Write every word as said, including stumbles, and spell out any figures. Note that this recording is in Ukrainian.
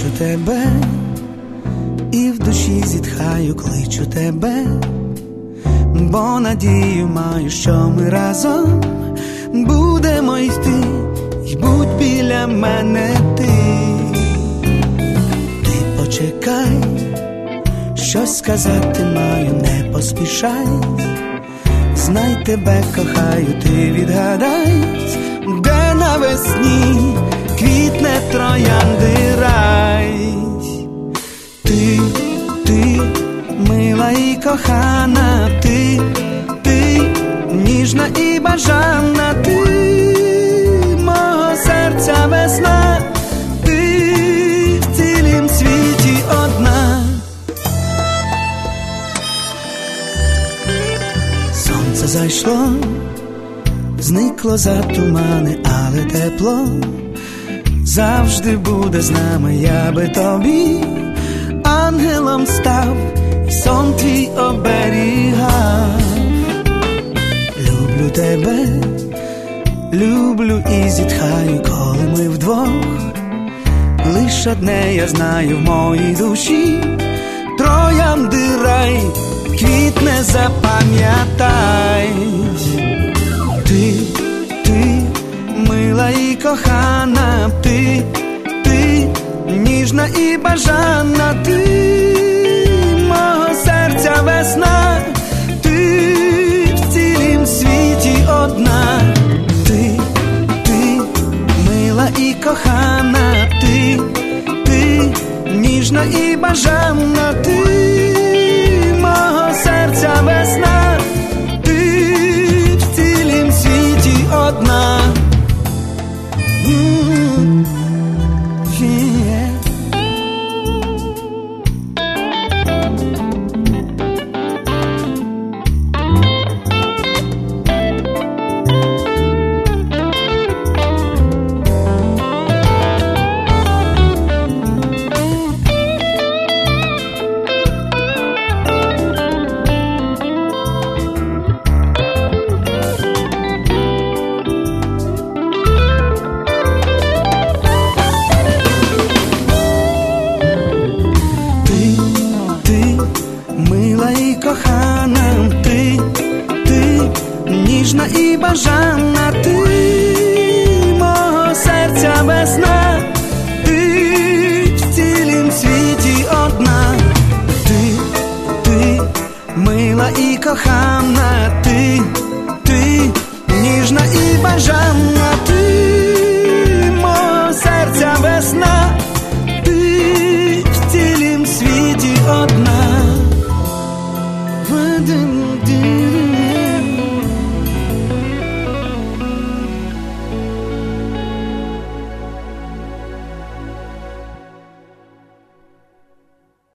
бачу тебе, і в душі зітхаю, кличу тебе, бо надію маю, що ми разом будемо йти, й будь біля мене ти. Ти почекай, щось сказати маю, не поспішай, знай, тебе кохаю, ти відгадай, де навесні квітне троянди рай. Ти, ти, мила і кохана, ти, ти, ніжна і бажана, ти, мого серця весна, ти в цілім світі одна. Сонце зайшло, зникло за тумани, але тепло завжди буде з нами. Я би тобі ангелом став, і сон твій оберігав. Люблю тебе, люблю і зітхаю, коли ми вдвох. Лиш одне я знаю в моїй душі, троянди рай, квітне, запам'ятай. Ти, ти, мила і кохана, ти, ти, ніжна і бажана, ти, мого серця весна, ти в цілім світі одна. Ти, ти, мила і кохана, ти, ти, ніжна і бажана, ти, мого серця весна, ти в цілім світі одна. Mm-hmm. Yeah. Кохана, ти, ти, ніжна і бажана, ти, мого серця весна, ти в цілім світі одна. Ти, ти, мила і кохана,